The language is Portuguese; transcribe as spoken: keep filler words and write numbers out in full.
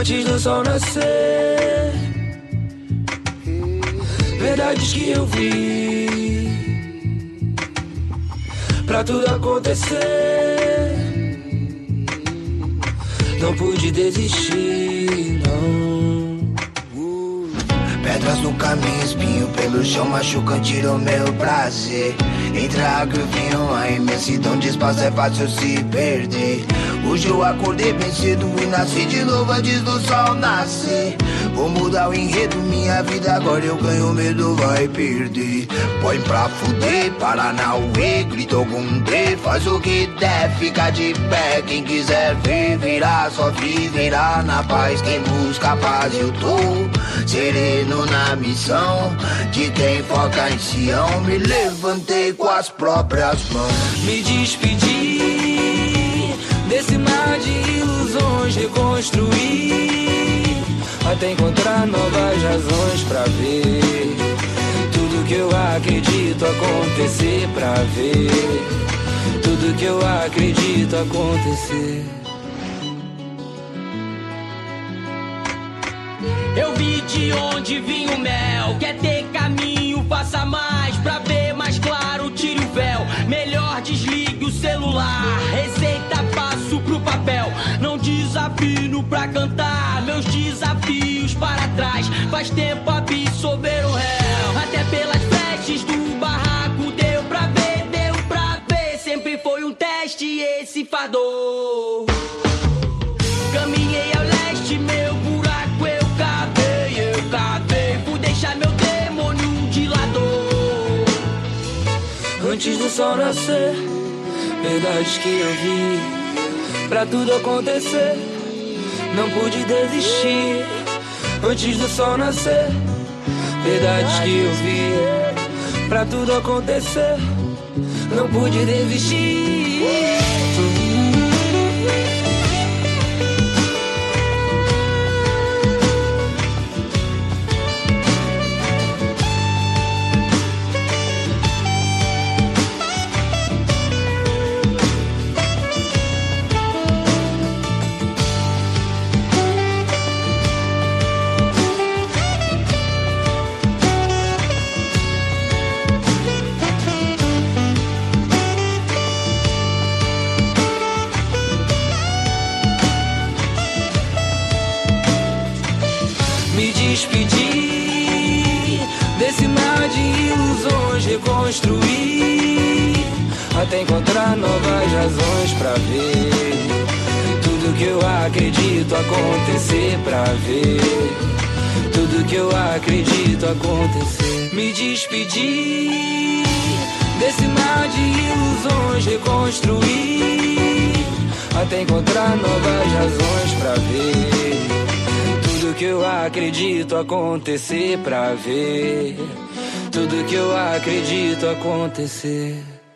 antes do sol nascer. Verdades que eu vi pra tudo acontecer. Não pude desistir, não. Pedras no caminho, espinho pelo chão, machucam, tiram meu prazer. Entre a água e o vinho, a imensidão de espaço é fácil se perder. Hoje eu acordei bem cedo e nasci de novo antes do sol nascer. Vou mudar o enredo, minha vida agora eu ganho medo, vai perder. Põe pra fuder, Paranauê, gritou com D, faz o que der, fica de pé. Quem quiser ver, virá, só viverá na paz. Quem busca a paz, eu tô sereno na missão de quem foca em Sião. Me levantei com as próprias mãos. Me despedi desse mar de ilusões, reconstruir até encontrar novas razões pra ver tudo que eu acredito acontecer, pra ver tudo que eu acredito acontecer. Eu vi de onde vinha o mel. Quer ter caminho, faça mais. Pra ver mais claro, tire o véu. Melhor desligue o celular. Receita passo pro papel. Não desafino pra cantar meus desafios para trás. Faz tempo absorver o réu. Até pelas flashes do barraco deu pra ver, deu pra ver. Sempre foi um teste esse fador. Caminhei ao leste, meu buraco eu cavei, eu cavei. Fui deixar meu demônio de lado. Antes do sol nascer, verdades que eu vi pra tudo acontecer. Não pude desistir. Antes do sol nascer, verdades que eu vi pra tudo acontecer. Não pude desistir. Me despedi desse mar de ilusões, reconstruir até encontrar novas razões pra ver tudo que eu acredito acontecer, pra ver tudo que eu acredito acontecer. Me despedi desse mar de ilusões, reconstruir até encontrar novas razões pra ver tudo que eu acredito acontecer, pra ver tudo que eu acredito acontecer.